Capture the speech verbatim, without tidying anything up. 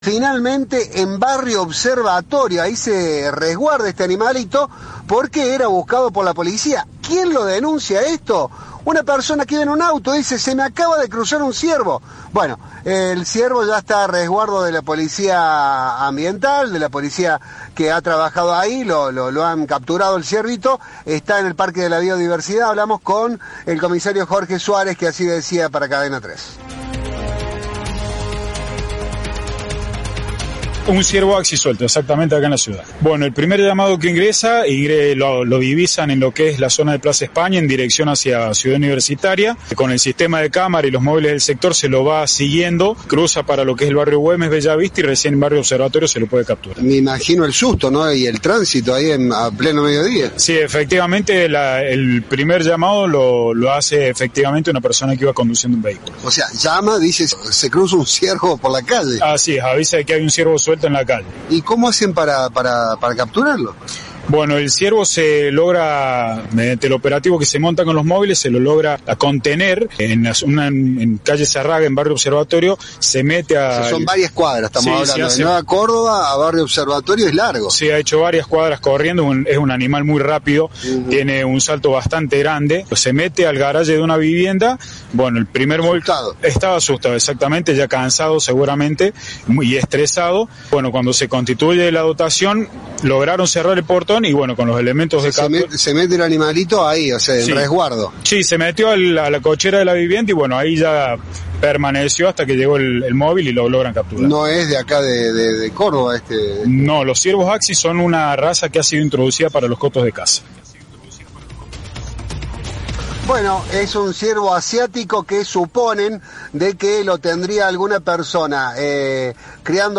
Finalmente en Barrio Observatorio, ahí se resguarda este animalito porque era buscado por la policía. ¿Quién lo denuncia esto? Una persona que iba en un auto, dice, se me acaba de cruzar un ciervo. Bueno, el ciervo ya está a resguardo de la policía ambiental, de la policía que ha trabajado ahí, lo, lo, lo han capturado el ciervito, está en el Parque de la Biodiversidad. Hablamos con el comisario Jorge Suárez, que así decía para Cadena tres. Un ciervo axi suelto, exactamente acá en la ciudad. Bueno, el primer llamado que ingresa, ingre, lo, lo divisan en lo que es la zona de Plaza España, en dirección hacia Ciudad Universitaria. Con el sistema de cámara y los móviles del sector se lo va siguiendo, cruza para lo que es el barrio Güemes, Bellavista, y recién en Barrio Observatorio se lo puede capturar. Me imagino el susto, ¿no? Y el tránsito ahí en, a pleno mediodía. Sí, efectivamente, la, el primer llamado lo, lo hace efectivamente una persona que iba conduciendo un vehículo. O sea, llama, dice, se cruza un ciervo por la calle. Así es, avisa de que hay un ciervo suelto en la calle. ¿Y cómo hacen para, para, para capturarlo? Bueno, el ciervo se logra, mediante el operativo que se monta con los móviles, se lo logra a contener en una en calle Zarraga, en Barrio Observatorio, se mete a... O sea, son varias cuadras, estamos sí, hablando, hace... de Nueva Córdoba a Barrio Observatorio es largo. Sí, ha hecho varias cuadras corriendo, un, es un animal muy rápido, uh-huh. Tiene un salto bastante grande, se mete al garaje de una vivienda, bueno, el primer móvil... Asustado. Estaba asustado, exactamente, ya cansado seguramente, y estresado. Bueno, cuando se constituye la dotación, lograron cerrar el portón y bueno, con los elementos de se, mete, se mete el animalito ahí, o sea, en sí. resguardo. Sí, se metió al, a la cochera de la vivienda y bueno, ahí ya permaneció hasta que llegó el, el móvil y lo logran capturar. No es de acá de, de, de Córdoba este, este... No, los ciervos axi son una raza que ha sido introducida para los cotos de caza. Bueno, es un ciervo asiático que suponen de que lo tendría alguna persona eh, criando